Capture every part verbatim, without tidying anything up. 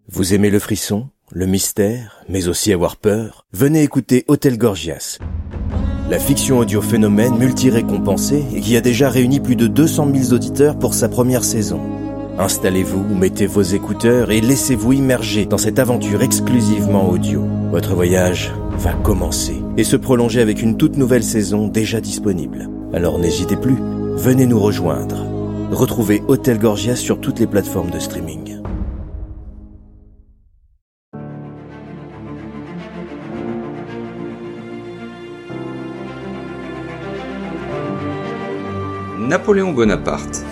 Vous aimez le frisson, le mystère, mais aussi avoir peur? Venez écouter Hôtel Gorgias, la fiction audio phénomène multi-récompensée et qui a déjà réuni plus de deux cent mille auditeurs pour sa première saison. Installez-vous, mettez vos écouteurs et laissez-vous immerger dans cette aventure exclusivement audio. Votre voyage va commencer et se prolonger avec une toute nouvelle saison déjà disponible. Alors n'hésitez plus, venez nous rejoindre. Retrouvez Hôtel Gorgias sur toutes les plateformes de streaming. Napoléon Bonaparte.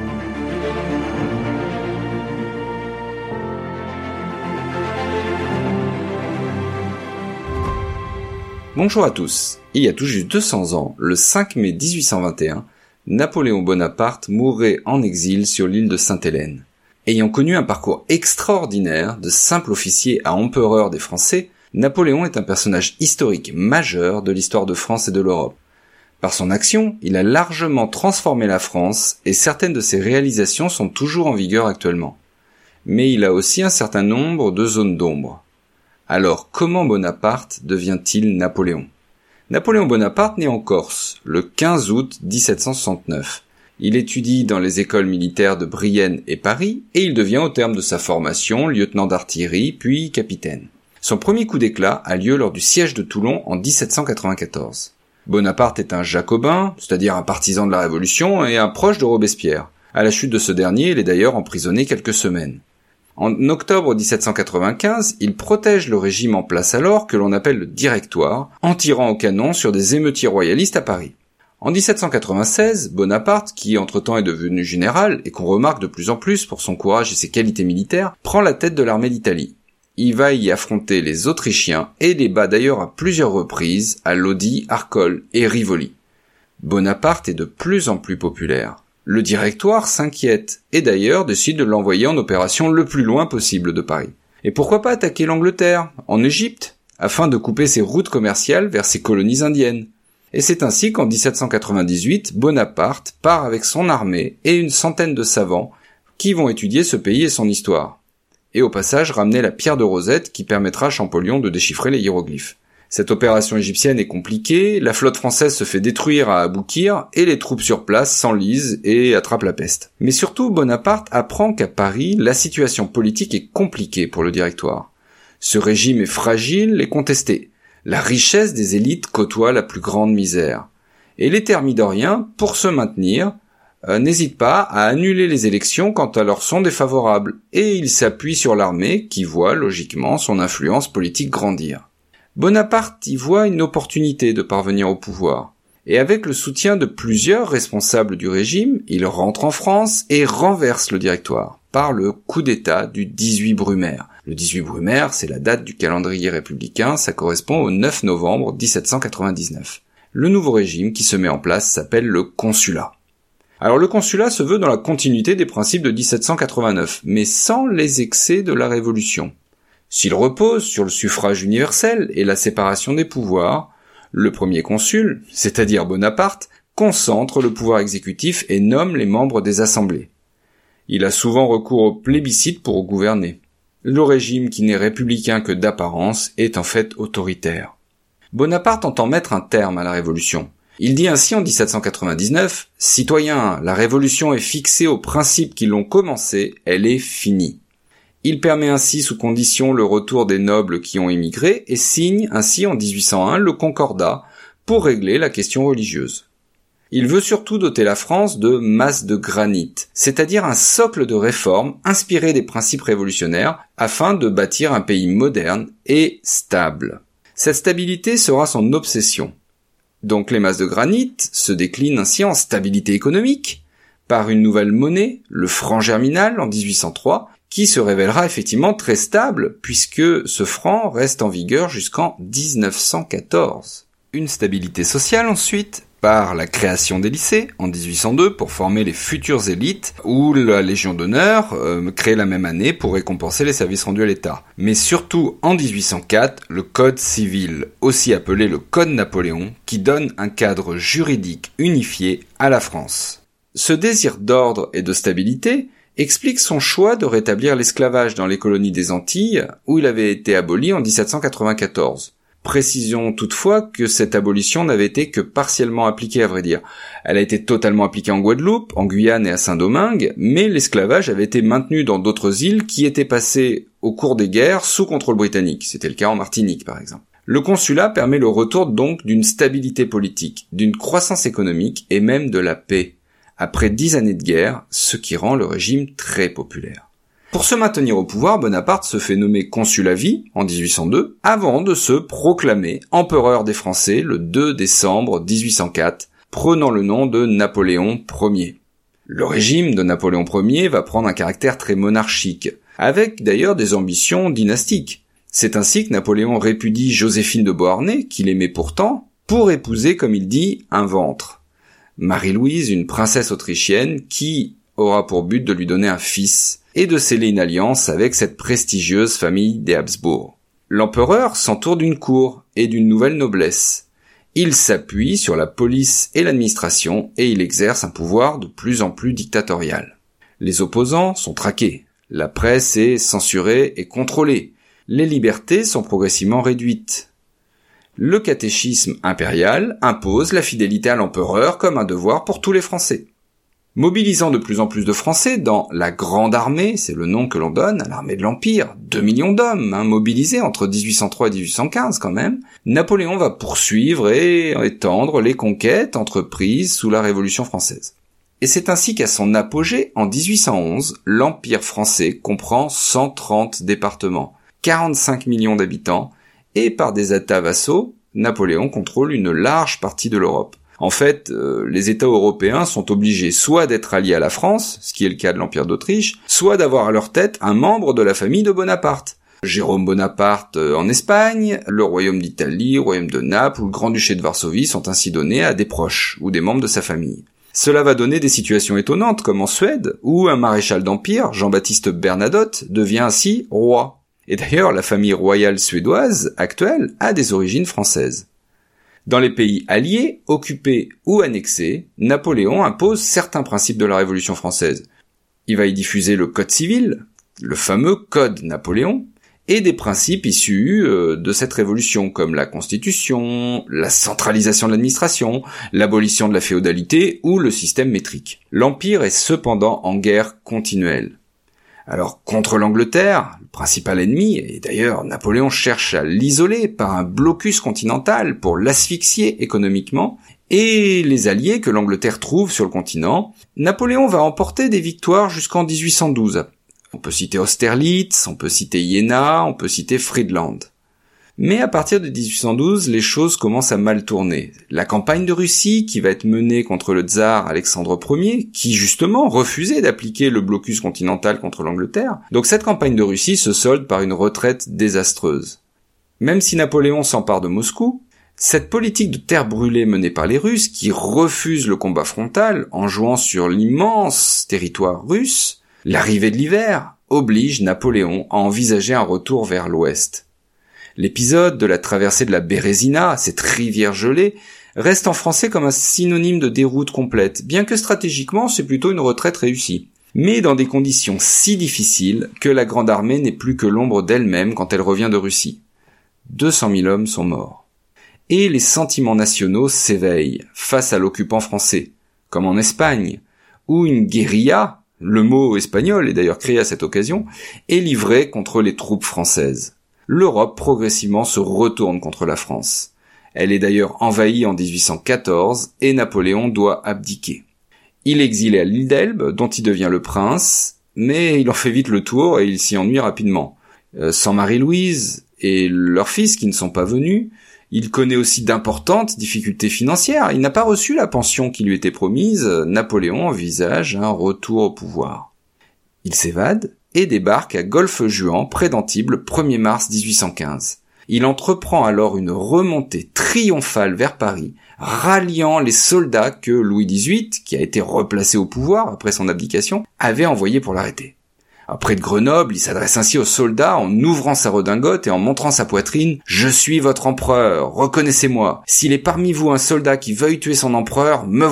Bonjour à tous. Il y a tout juste deux cents ans, le cinq mai dix-huit cent vingt et un, Napoléon Bonaparte mourrait en exil sur l'île de Sainte-Hélène. Ayant connu un parcours extraordinaire, de simple officier à empereur des Français, Napoléon est un personnage historique majeur de l'histoire de France et de l'Europe. Par son action, il a largement transformé la France et certaines de ses réalisations sont toujours en vigueur actuellement. Mais il a aussi un certain nombre de zones d'ombre. Alors, comment Bonaparte devient-il Napoléon ? Napoléon Bonaparte naît en Corse, le quinze août dix-sept cent soixante-neuf. Il étudie dans les écoles militaires de Brienne et Paris et il devient au terme de sa formation lieutenant d'artillerie puis capitaine. Son premier coup d'éclat a lieu lors du siège de Toulon en dix-sept cent quatre-vingt-quatorze. Bonaparte est un jacobin, c'est-à-dire un partisan de la Révolution et un proche de Robespierre. À la chute de ce dernier, il est d'ailleurs emprisonné quelques semaines. En octobre dix-sept cent quatre-vingt-quinze, il protège le régime en place alors que l'on appelle le Directoire, en tirant au canon sur des émeutiers royalistes à Paris. En dix-sept cent quatre-vingt-seize, Bonaparte, qui entre-temps est devenu général et qu'on remarque de plus en plus pour son courage et ses qualités militaires, prend la tête de l'armée d'Italie. Il va y affronter les Autrichiens et les bat d'ailleurs à plusieurs reprises à Lodi, Arcole et Rivoli. Bonaparte est de plus en plus populaire. Le Directoire s'inquiète et d'ailleurs décide de l'envoyer en opération le plus loin possible de Paris. Et pourquoi pas attaquer l'Angleterre, en Égypte, afin de couper ses routes commerciales vers ses colonies indiennes. Et c'est ainsi qu'en dix-sept cent quatre-vingt-dix-huit, Bonaparte part avec son armée et une centaine de savants qui vont étudier ce pays et son histoire. Et au passage ramener la pierre de Rosette qui permettra à Champollion de déchiffrer les hiéroglyphes. Cette opération égyptienne est compliquée, la flotte française se fait détruire à Aboukir et les troupes sur place s'enlisent et attrapent la peste. Mais surtout, Bonaparte apprend qu'à Paris, la situation politique est compliquée pour le Directoire. Ce régime est fragile et contesté. La richesse des élites côtoie la plus grande misère. Et les thermidoriens, pour se maintenir, Euh, n'hésite pas à annuler les élections quand elles leur sont défavorables, et il s'appuie sur l'armée qui voit logiquement son influence politique grandir. Bonaparte y voit une opportunité de parvenir au pouvoir, et avec le soutien de plusieurs responsables du régime, il rentre en France et renverse le Directoire par le coup d'état du dix-huit Brumaire. Le dix-huit Brumaire, c'est la date du calendrier républicain, ça correspond au neuf novembre dix-sept cent quatre-vingt-dix-neuf. Le nouveau régime qui se met en place s'appelle le consulat. Alors le consulat se veut dans la continuité des principes de dix-sept cent quatre-vingt-neuf, mais sans les excès de la Révolution. S'il repose sur le suffrage universel et la séparation des pouvoirs, le premier consul, c'est-à-dire Bonaparte, concentre le pouvoir exécutif et nomme les membres des assemblées. Il a souvent recours au plébiscite pour gouverner. Le régime qui n'est républicain que d'apparence est en fait autoritaire. Bonaparte entend mettre un terme à la Révolution. Il dit ainsi en dix-sept cent quatre-vingt-dix-neuf, « Citoyens, la révolution est fixée aux principes qui l'ont commencée, elle est finie. » Il permet ainsi sous condition le retour des nobles qui ont émigré et signe ainsi en dix-huit cent un le Concordat pour régler la question religieuse. Il veut surtout doter la France de masse de granit, c'est-à-dire un socle de réformes inspiré des principes révolutionnaires afin de bâtir un pays moderne et stable. Cette stabilité sera son obsession. Donc les masses de granit se déclinent ainsi en stabilité économique, par une nouvelle monnaie, le franc germinal en dix-huit cent trois, qui se révélera effectivement très stable, puisque ce franc reste en vigueur jusqu'en dix-neuf cent quatorze. Une stabilité sociale ensuite, par la création des lycées en dix-huit cent deux pour former les futures élites, ou la Légion d'honneur, euh, créée la même année pour récompenser les services rendus à l'État. Mais surtout en dix-huit cent quatre, le Code civil, aussi appelé le Code Napoléon, qui donne un cadre juridique unifié à la France. Ce désir d'ordre et de stabilité explique son choix de rétablir l'esclavage dans les colonies des Antilles, où il avait été aboli en dix-sept cent quatre-vingt-quatorze. Précisons toutefois que cette abolition n'avait été que partiellement appliquée, à vrai dire. Elle a été totalement appliquée en Guadeloupe, en Guyane et à Saint-Domingue, mais l'esclavage avait été maintenu dans d'autres îles qui étaient passées au cours des guerres sous contrôle britannique. C'était le cas en Martinique, par exemple. Le consulat permet le retour donc d'une stabilité politique, d'une croissance économique et même de la paix, après dix années de guerre, ce qui rend le régime très populaire. Pour se maintenir au pouvoir, Bonaparte se fait nommer consul à vie, en dix-huit cent deux, avant de se proclamer empereur des Français le deux décembre dix-huit cent quatre, prenant le nom de Napoléon Ier. Le régime de Napoléon Ier va prendre un caractère très monarchique, avec d'ailleurs des ambitions dynastiques. C'est ainsi que Napoléon répudie Joséphine de Beauharnais, qu'il aimait pourtant, pour épouser, comme il dit, un ventre. Marie-Louise, une princesse autrichienne, qui aura pour but de lui donner un fils, et de sceller une alliance avec cette prestigieuse famille des Habsbourg. L'empereur s'entoure d'une cour et d'une nouvelle noblesse. Il s'appuie sur la police et l'administration et il exerce un pouvoir de plus en plus dictatorial. Les opposants sont traqués, la presse est censurée et contrôlée, les libertés sont progressivement réduites. Le catéchisme impérial impose la fidélité à l'empereur comme un devoir pour tous les Français. Mobilisant de plus en plus de Français dans la Grande Armée, c'est le nom que l'on donne à l'armée de l'Empire, deux millions d'hommes hein, mobilisés entre dix-huit cent trois et dix-huit cent quinze quand même, Napoléon va poursuivre et étendre les conquêtes entreprises sous la Révolution française. Et c'est ainsi qu'à son apogée, en dix-huit cent onze, l'Empire français comprend cent trente départements, quarante-cinq millions d'habitants, et par des États vassaux, Napoléon contrôle une large partie de l'Europe. En fait, euh, les États européens sont obligés soit d'être alliés à la France, ce qui est le cas de l'Empire d'Autriche, soit d'avoir à leur tête un membre de la famille de Bonaparte. Jérôme Bonaparte euh, en Espagne, le royaume d'Italie, le royaume de Naples ou le grand-duché de Varsovie sont ainsi donnés à des proches ou des membres de sa famille. Cela va donner des situations étonnantes, comme en Suède, où un maréchal d'Empire, Jean-Baptiste Bernadotte, devient ainsi roi. Et d'ailleurs, la famille royale suédoise actuelle a des origines françaises. Dans les pays alliés, occupés ou annexés, Napoléon impose certains principes de la Révolution française. Il va y diffuser le Code civil, le fameux Code Napoléon, et des principes issus euh, de cette révolution, comme la Constitution, la centralisation de l'administration, l'abolition de la féodalité ou le système métrique. L'Empire est cependant en guerre continuelle. Alors, contre l'Angleterre, le principal ennemi, et d'ailleurs Napoléon cherche à l'isoler par un blocus continental pour l'asphyxier économiquement, et les alliés que l'Angleterre trouve sur le continent, Napoléon va emporter des victoires jusqu'en dix-huit cent douze. On peut citer Austerlitz, on peut citer Iéna, on peut citer Friedland. Mais à partir de dix-huit cent douze, les choses commencent à mal tourner. La campagne de Russie, qui va être menée contre le tsar Alexandre Ier, qui justement refusait d'appliquer le blocus continental contre l'Angleterre, donc cette campagne de Russie se solde par une retraite désastreuse. Même si Napoléon s'empare de Moscou, cette politique de terre brûlée menée par les Russes, qui refusent le combat frontal en jouant sur l'immense territoire russe, l'arrivée de l'hiver oblige Napoléon à envisager un retour vers l'ouest. L'épisode de la traversée de la Bérésina, cette rivière gelée, reste en français comme un synonyme de déroute complète, bien que stratégiquement c'est plutôt une retraite réussie. Mais dans des conditions si difficiles que la Grande Armée n'est plus que l'ombre d'elle-même quand elle revient de Russie. deux cent mille hommes sont morts. Et les sentiments nationaux s'éveillent face à l'occupant français, comme en Espagne, où une guérilla, le mot espagnol est d'ailleurs créé à cette occasion, est livrée contre les troupes françaises. L'Europe progressivement se retourne contre la France. Elle est d'ailleurs envahie en dix-huit cent quatorze et Napoléon doit abdiquer. Il est exilé à l'île d'Elbe, dont il devient le prince, mais il en fait vite le tour et il s'y ennuie rapidement. Euh, sans Marie-Louise et leurs fils qui ne sont pas venus, il connaît aussi d'importantes difficultés financières. Il n'a pas reçu la pension qui lui était promise. Napoléon envisage un retour au pouvoir. Il s'évade et débarque à Golfe-Juan, près d'Antibes, le premier mars dix-huit cent quinze. Il entreprend alors une remontée triomphale vers Paris, ralliant les soldats que Louis dix-huit, qui a été replacé au pouvoir après son abdication, avait envoyés pour l'arrêter. Près de Grenoble, il s'adresse ainsi aux soldats en ouvrant sa redingote et en montrant sa poitrine « Je suis votre empereur, reconnaissez-moi. S'il est parmi vous un soldat qui veuille tuer son empereur, me voilà !»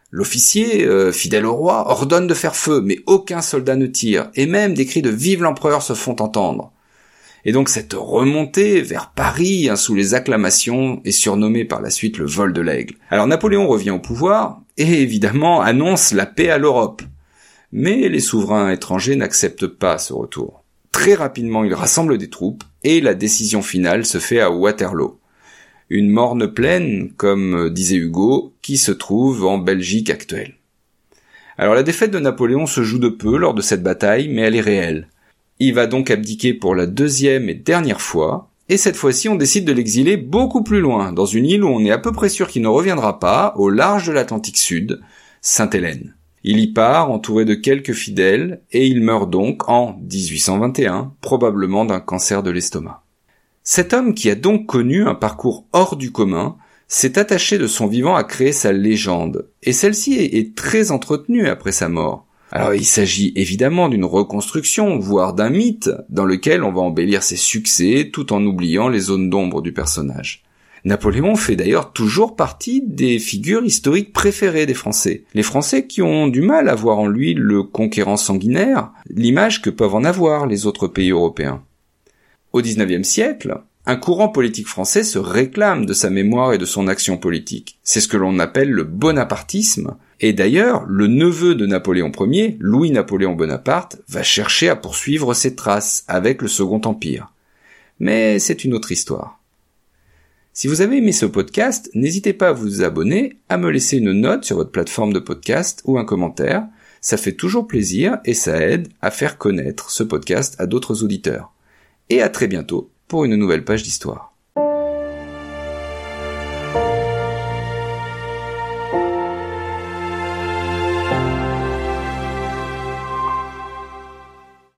L'officier, euh, fidèle au roi, ordonne de faire feu, mais aucun soldat ne tire, et même des cris de « Vive l'empereur » se font entendre. Et donc cette remontée vers Paris, hein, sous les acclamations, est surnommée par la suite le vol de l'aigle. Alors Napoléon revient au pouvoir, et évidemment annonce la paix à l'Europe. Mais les souverains étrangers n'acceptent pas ce retour. Très rapidement, il rassemble des troupes, et la décision finale se fait à Waterloo. Une morne plaine, comme disait Hugo, qui se trouve en Belgique actuelle. Alors la défaite de Napoléon se joue de peu lors de cette bataille, mais elle est réelle. Il va donc abdiquer pour la deuxième et dernière fois, et cette fois-ci on décide de l'exiler beaucoup plus loin, dans une île où on est à peu près sûr qu'il ne reviendra pas, au large de l'Atlantique Sud, Sainte-Hélène. Il y part entouré de quelques fidèles, et il meurt donc en dix-huit cent vingt et un, probablement d'un cancer de l'estomac. Cet homme qui a donc connu un parcours hors du commun, s'est attaché de son vivant à créer sa légende, et celle-ci est très entretenue après sa mort. Alors il s'agit évidemment d'une reconstruction, voire d'un mythe, dans lequel on va embellir ses succès tout en oubliant les zones d'ombre du personnage. Napoléon fait d'ailleurs toujours partie des figures historiques préférées des Français. Les Français qui ont du mal à voir en lui le conquérant sanguinaire, l'image que peuvent en avoir les autres pays européens. Au dix-neuvième siècle, un courant politique français se réclame de sa mémoire et de son action politique. C'est ce que l'on appelle le bonapartisme, et d'ailleurs, le neveu de Napoléon Ier, Louis-Napoléon Bonaparte, va chercher à poursuivre ses traces avec le Second Empire. Mais c'est une autre histoire. Si vous avez aimé ce podcast, n'hésitez pas à vous abonner, à me laisser une note sur votre plateforme de podcast ou un commentaire. Ça fait toujours plaisir et ça aide à faire connaître ce podcast à d'autres auditeurs. Et à très bientôt pour une nouvelle page d'histoire.